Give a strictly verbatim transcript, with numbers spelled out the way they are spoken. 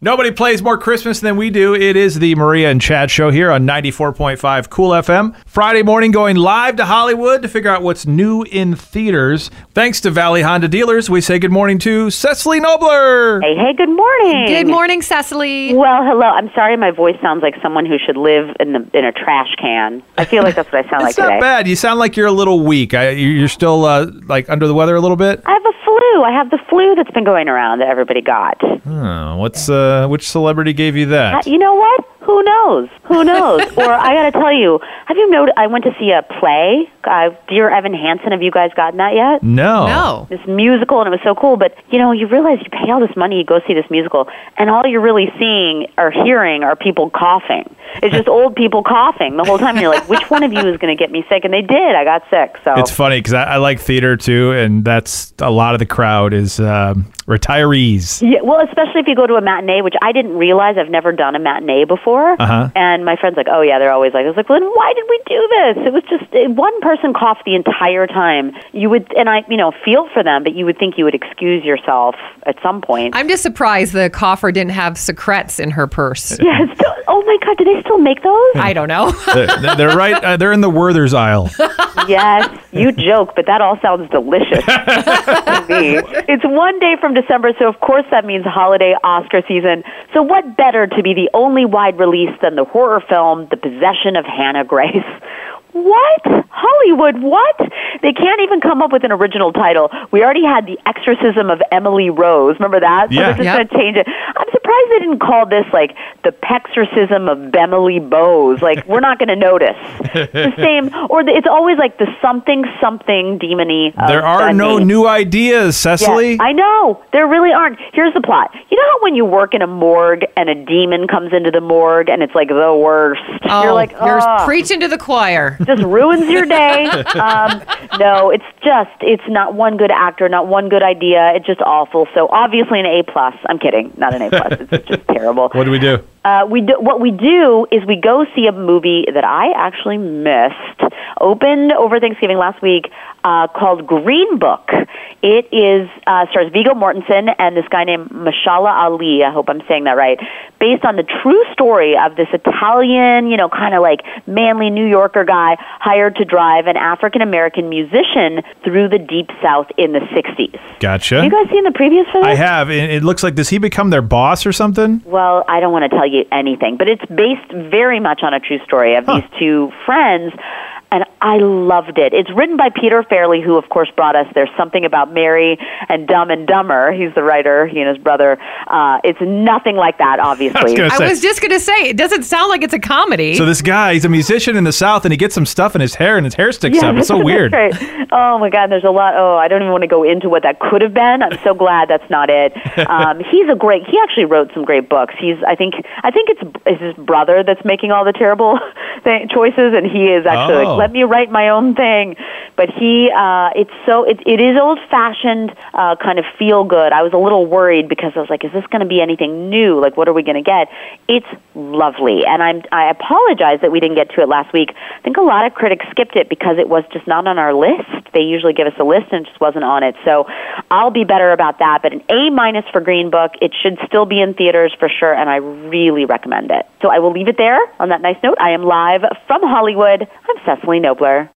Nobody plays more Christmas than we do. It is the Maria and Chad Show here on ninety-four point five Cool F M. Friday morning going live to Hollywood to figure out what's new in theaters. Thanks to Valley Honda Dealers, we say good morning to Cecily Nobler. Hey, hey, good morning. Good morning, Cecily. Well, hello. I'm sorry my voice sounds like someone who should live in the in a trash can. I feel like that's what I sound like It's not today. bad. You sound like you're a little weak. I, you're still uh, like under the weather a little bit? I have a flu. I have the flu that's been going around that everybody got. Oh, what's uh, which celebrity gave you that? Uh, you know what? Who knows? Who knows? Or I got to tell you, have you noticed? I went to see a play, uh, Dear Evan Hansen. Have you guys gotten that yet? No. No. This musical, and it was so cool. But, you know, you realize you pay all this money, you go see this musical, and all you're really seeing or hearing are people coughing. It's just old people coughing the whole time. And you're like, which one of you is going to get me sick? And they did. I got sick. So It's funny because I, I like theater too, and that's a lot of the crowd is um, retirees. Yeah, well, especially if you go to a matinee, which I didn't realize. I've never done a matinee before. Uh-huh. And my friend's like, oh, yeah, they're always like, I was like, well, then why did we do this? It was just it, one person coughed the entire time. You would, and I, you know, feel for them, but you would think you would excuse yourself at some point. I'm just surprised the cougher didn't have secrets in her purse. Yeah, it's still, oh, my God, do they still make those? I don't know. they're, they're right. Uh, they're in the Werther's aisle. Yes, you joke, but that all sounds delicious to me. It's one day from December, so of course that means holiday Oscar season. So what better to be the only wide release than the horror film The Possession of Hannah Grace? What? Hollywood, what? They can't even come up with an original title. We already had The Exorcism of Emily Rose. Remember that? So Yeah. they're just Yep. going to change it. I'm surprised they didn't call this, like, The Pexorcism of Emily Bose. Like, we're not going to notice. The same, or the, it's always like the something, something demony. of There are the no name. new ideas, Cecily. Yes, I know. There really aren't. Here's the plot. You know how when you work in a morgue and a demon comes into the morgue and it's like the worst? Oh, You're like, you're "Ugh." preaching to the choir. Just ruins your day. Um, no, it's just, it's not one good actor, not one good idea. It's just awful. So obviously an A plus. I'm kidding, not an A plus. It's just terrible. What do we do? Uh, we do, what we do is we go see a movie that I actually missed. Opened over Thanksgiving last week, uh, called Green Book. It is uh, stars Viggo Mortensen and this guy named Mashallah Ali. I hope I'm saying that right. Based on the true story of this Italian, you know, kind of like manly New Yorker guy hired to drive an African American musician through the Deep South in the sixties. Gotcha. Have you guys seen the previews for this? I have. It, it looks like, does he become their boss or something? Well, I don't want to tell you anything, but it's based very much on a true story of Huh. these two friends, and I loved it. It's written by Peter Farrelly, who, of course, brought us There's Something About Mary and Dumb and Dumber. He's the writer, he and his brother. Uh, it's nothing like that, obviously. gonna I say. was just going to say, it doesn't sound like it's a comedy. So this guy, he's a musician in the South, and he gets some stuff in his hair, and his hair sticks up. It's so that's weird. right. Oh, my God, there's a lot. Oh, I don't even want to go into what that could have been. I'm so glad that's not it. Um, he's a great, he actually wrote some great books. He's, I think, I think it's, it's his brother that's making all the terrible th- choices, and he is actually Oh. like, let me write my own thing. But he, uh, it's so, it, it is old-fashioned, uh, kind of feel-good. I was a little worried because I was like, is this going to be anything new? Like, what are we going to get? It's lovely, and I'm, I apologize that we didn't get to it last week. I think a lot of critics skipped it because it was just not on our list. They usually give us a list, and it just wasn't on it. So I'll be better about that. But an A-minus for Green Book. It should still be in theaters for sure, and I really recommend it. So I will leave it there on that nice note. I am live from Hollywood. I'm Cecily Nobler.